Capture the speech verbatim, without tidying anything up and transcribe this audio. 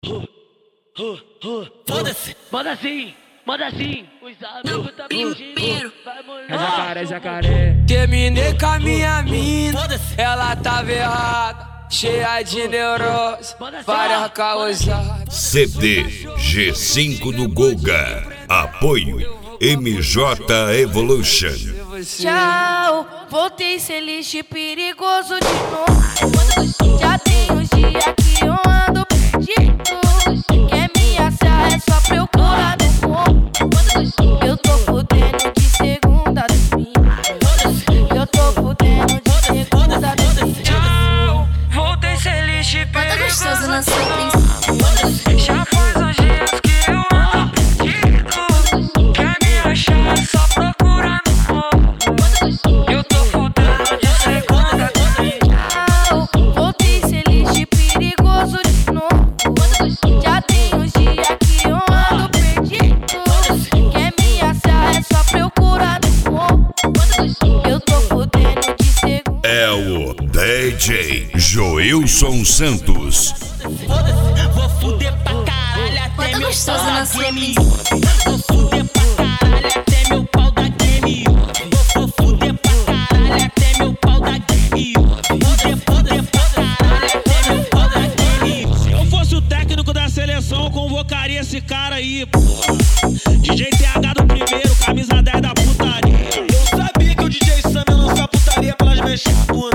Foda-se, manda assim, manda assim. Os amigos tá mentindo. Vai molhar. É jacaré, jacaré. Terminei com a minha mina, ela tava errada, cheia de neurose, várias causadas. C D G cinco do Golga. Apoio M J Evolution. Tchau, voltei ser lixo perigoso de novo. Já tem uns dias que eu ando perdido. Quer me achar é só procurar no morro. Eu tô fudendo de segunda a domingo. Eu tô fudendo de segunda a domingo. Tchau, voltei ser lixo Bota gostoso na sua perigoso. Já faz uns dias que eu ando perdido. Quer me achar é só procurar no morro. Eu tô fudendo de segunda a domingo. Tchau, voltei ser lixo perigoso de novo. Já tem uns dias que eu ando perdido. Quer me achar é só procurar no morro. Eu tô fudendo de segunda. É o D J Joilson Santos. Vou fuder pra caralho até Bota meu gostoso pau na da sua game. Vou fuder pra caralho até meu pau da game. Vou fuder pra caralho até meu pau da game. Fuder, fuder pra caralho até meu pau da game. Se eu fosse o técnico da seleção, eu convocaria esse cara aí, pô. D J T H do primeiro, camisa dez da putaria. Eu sabia que o D J Sam ia lançar putaria pelas mexas.